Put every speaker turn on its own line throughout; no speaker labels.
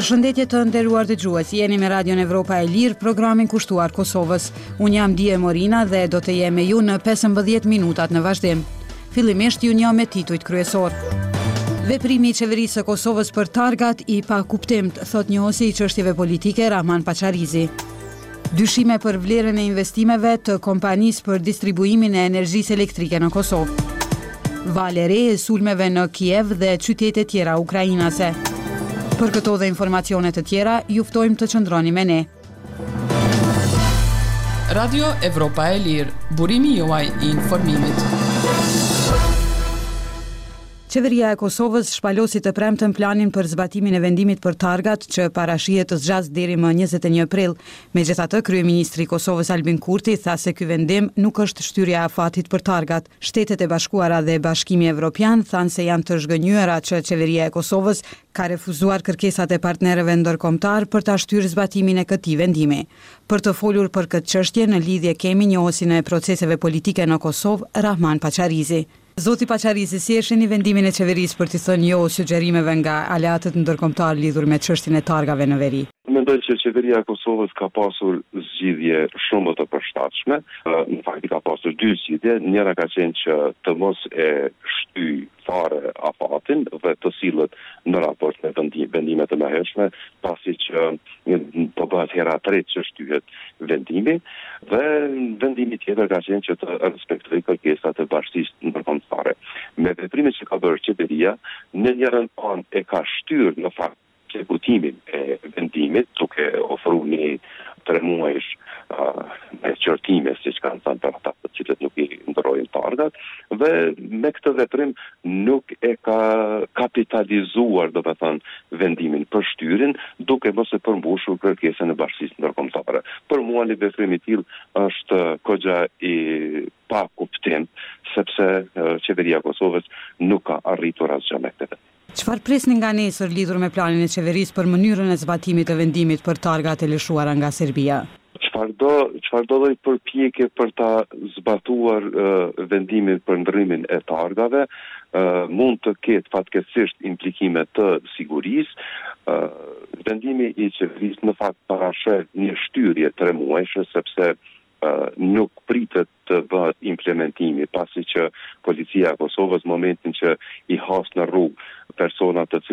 Përshëndetje të nderuar dëgjues, jeni me Radion Evropa e Lirë, programin kushtuar Kosovës. Unë jam Dije Morina dhe do të jem me ju në 15 minutat në vazhdim. Fillimisht ju njoh me titujt kryesor. Veprimi i qeverisë së Kosovës për targat i pa kuptimt, thot njohësi i çështjeve politike Rahman Pacharizi. Dyshime për vlerën e investimeve të kompanisë për distribuimin e energjisë elektrike në Kosovë. Vale re e sulmeve në Kiev dhe qytete tjera ukrainase. Për këto dhe informacione të tjera, ju ftojmë të qëndroni me ne.
Radio Evropa e Lirë, burimi juaj i informimit.
Qeveria e Kosovës shpalosi të premten planin për zbatimin e vendimit për targat që parashihet të zgjasë deri më 21 prill. Megjithatë, kryeministri i Kosovës Albin Kurti tha se ky vendim nuk është shtyrja e afatit për targat. Shtetet e Bashkuara dhe Bashkimi Evropian thanë se janë të zhgënjura që qeveria e Kosovës ka refuzuar kërkesat e partnerëve ndërkombëtar për ta shtyrë zbatimin e këtij vendimi. Për të folur për këtë çështje në lidhje kemi njohësin e proceseve politike në Kosovë, Rahman Pacharizi. Zoti Pacharizi, si e shihni vendimin e qeverisë për të thënë jo sugjerimeve nga aleatët ndërkombëtar lidhur me çështjen e targave në veri?
Mendoj që qeveria e Kosovës ka pasur zgjidhje shumë të përshtatshme. Në fakt ka pasur dy zgjidhje. Njëra ka qenë që të mos e shty fare afatin dhe të sillet në raport me vendimet e mëhershme, pasi që po bëhet hera e tretë që shtyhet vendimi, dhe vendimi tjetër ka qenë që të respektojë kërkesat e bashkisë ndërkombëtare. Me veprimet që ka bërë qeveria, në njërin anë e ka shtyrë në fakt ekzekutimin e vendimit, duke ofruar një 3 muajsh me qortime, siç kanë thënë për ata të cilët nuk i ndrojnë targat, dhe me këtë veprim nuk e ka kapitalizuar, do të thënë, vendimin për shtyrjen, duke mos e përmbushur kërkesën e bashkisë ndërkombëtare. Për mua një veprim i tillë është kogja i pa kuptim, sepse qeveria e Kosovës nuk ka arritur asgjë me këtë.
Çfarë presni nga nesër lidhur me planin e qeverisë për mënyrën e zbatimit të vendimit për targat e lëshuara nga Serbia?
Çfarëdo lloj përpjekje për ta zbatuar vendimin për ndrrimin e targave mund të ketë fatkeqësisht implikime të sigurisë. Vendimi i qeverisë në fakt parasheh një shtyrje 3 muajshe, sepse nuk pritet të bëhet implementimi, pasi që policia e Kosovës momentin që i has në rrugë persona të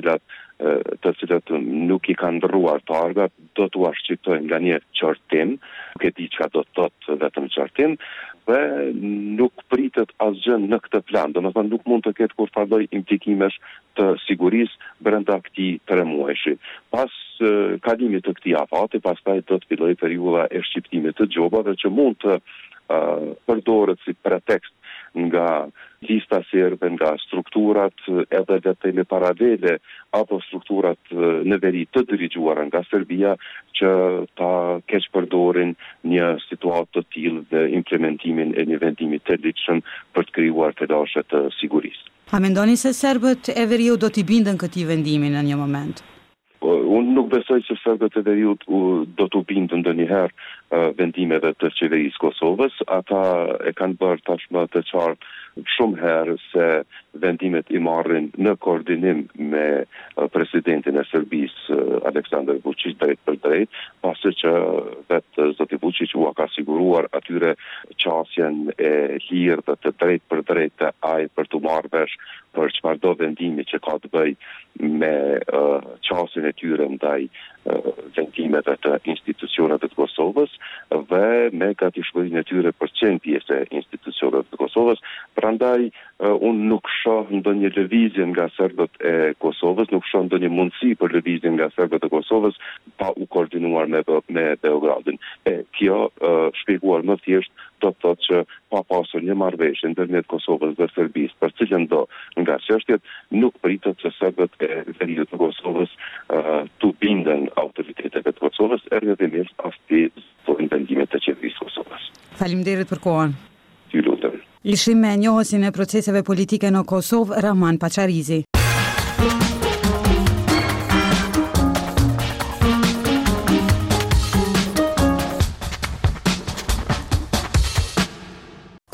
cilat nuk i kanë ndrruar targat, do t'u shqiptojnë nga një qortim, nuk e di çka do të thotë vetëm qortim, dhe nuk pritet asgjë në këtë plan. Domethënë nuk mund të ketë kurrë lloj implikimesh të sigurisë brenda këtij 3 muajshi. Pas kalimit të këtij afati, pastaj do të fillojë periudha e shqiptimit të gjobave që mund të përdoret si pretekst nga lista serbe, nga strukturat edhe vetëm paralele apo strukturat në veri të dirigjuara nga Serbia që ta keq përdorin një situatë të tillë dhe implementimin e një vendimi të lidhshëm për të krijuar telashe të sigurisë.
A mendoni se serbët e veriut do t'i bindën këtij vendimi në një moment?
Unë nuk besoj që serbët e veriut do t'u bindën ndonjëherë vendimeve të qeverisë Kosovës. Ata e kanë bërë tashmë të qartë shumë herë se vendimet i marrin në koordinim me presidentin e Serbisë Aleksandar Vučić drejt për drejt, pasi që vetë zoti Vučić u ka siguruar atyre qasjen e lirë dhe të drejt për drejt të ai për të marrë vesh për çfarëdo vendimi që ka të bëjë me qasjen e tyre ndaj vendimeve të institucioneve të Kosovës dhe me gatishmërinë e tyre për të qenë pjesë e institucioneve të Kosovës. Prandaj unë nuk shoh ndonjë lëvizje nga serbët e Kosovës, nuk shoh ndonjë mundësi për lëvizje nga serbët e Kosovës pa u koordinuar me Beogradin. Kjo shpjeguar më thjesht do të thotë që pa pasur një marrëveshje ndërmjet Kosovës dhe Serbisë për cilën do nga çështjet, nuk pritet që serbët e veriut të Kosovës të binden autoriteteve të Kosovës errëdhënisht afti vendimet të qeverisë Kosovës.
Faleminderit për kohën.
Ju lutem.
Ishim me njohësin e proceseve politike në Kosovë, Rahman Pacharizi.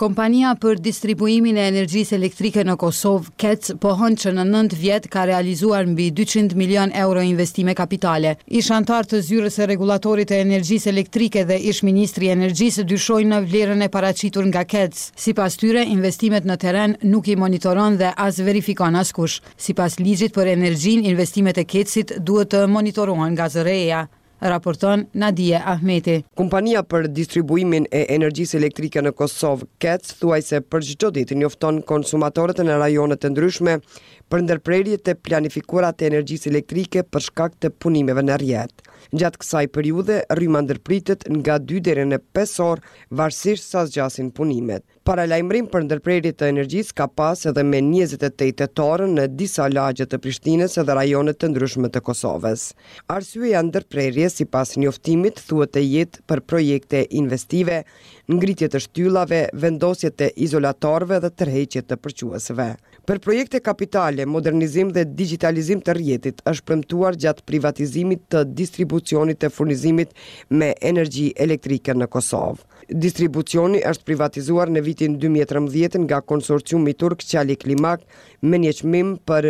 Kompania për distribuimin e energjisë elektrike në Kosovë, KEC, pohon që në 9 vjet ka realizuar mbi 200 milion euro investime kapitale. Ish antar të zyrës së rregullatorit të energjisë elektrike dhe ish ministri i energjisë dyshojnë në vlerën e paraqitur nga KEC. Sipas tyre, investimet në terren nuk i monitoron dhe as verifikon askush. Sipas ligjit për energjinë, investimet e KEC-it duhet të monitorohen nga zëreja, raporton Nadije Ahmeti.
Kompania për distribuimin e energjisë elektrike në Kosovë, KEC, thuajse për çdo ditë njofton konsumatorët në rajone të ndryshme për ndërprerjet e planifikuara të energjisë elektrike për shkak të punimeve në rrjet. Gjatë kësaj periudhe, rryma ndërpritet nga 2 deri në 5 orë, varësisht sa zgjasin punimet. Paralajmërim për ndërprerjet të energjisë ka pas edhe me 28 tetor në disa lagje të Prishtinës dhe rajone të ndryshme të Kosovës. Arsyeja ndërprerjes sipas njoftimit thuhet të jetë për projekte investive, ngritje të shtyllave, vendosje të izolatorëve dhe tërheqje të përquesve. Për projekte kapitale, modernizim dhe digitalizim të rrjetit është premtuar gjatë privatizimit të distribucionit të furnizimit me energji elektrike në Kosovë. Distribucioni është privatizuar në vitin 2013 nga konsorciumi turk Qali Klimak me një çmim për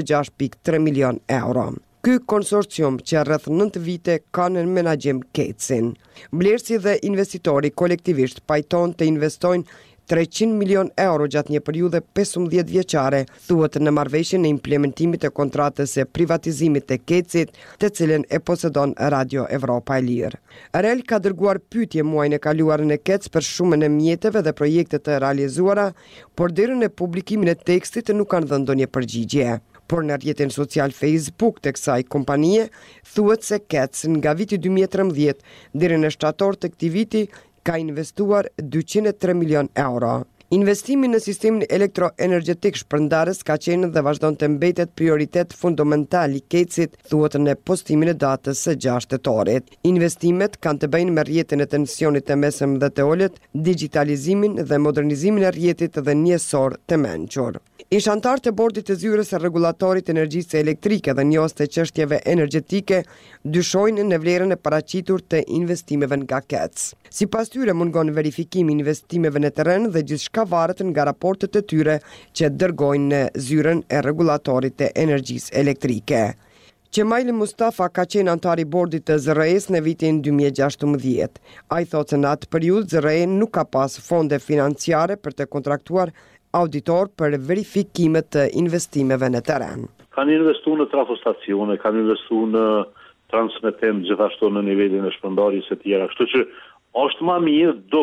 26.3 milion euro. Ky konsorcium që rreth 9 vite ka në menaxhim KEC-in. Blerësi dhe investitori kolektivisht pajton të investojnë 300 milion euro gjatë një periudhe 15 vjeçare, thuhet në marrëveshjen e implementimit të kontratës së privatizimit të KEC-it, të cilën e posedon Radio Evropa e Lirë. REL ka dërguar pyetje muajin e kaluar në KEC për shumën e mjeteve dhe projekte të realizuara, por deri në publikimin e tekstit nuk kanë dhënë ndonjë përgjigje. Por në rrjetin social Facebook të kësaj kompanie, thuhet se KEC nga viti 2013 deri në shtator të këtij viti ka investuar 203 milion euro. Investimi në sistemin elektroenergjetik shpërndarës ka qenë dhe vazhdon të mbetet prioritet fundamental i KEC-it, thuhet në postimin e datës së 6 tetorit. Investimet kanë të bëjnë me rrjetin e tensionit të mesëm dhe të ulët, digitalizimin dhe modernizimin e rrjetit dhe njësor të mençur. Ish antar të bordit të zyrës së rregullatorit të energjisë elektrike dhe njohës të çështjeve energjetike dyshojnë në vlerën e paraqitur të investimeve nga KEC. Sipas tyre mungon verifikimi i investimeve në terren dhe gjithçka varet nga raportet e tyre që dërgojnë në zyrën e rregullatorit të energjisë elektrike. Qemaili Mustafa ka qenë antar i bordit të ZRE-s në vitin 2016. Ai thotë se në atë periudhë ZRE nuk ka pas fonde financiare për të kontraktuar auditor për verifikimet të investimeve në terren.
Kanë investuar në trafostacione, kanë investuar në transmetim gjithashtu në nivelin e shpërndarjes së tjera. Kështu që është më mirë do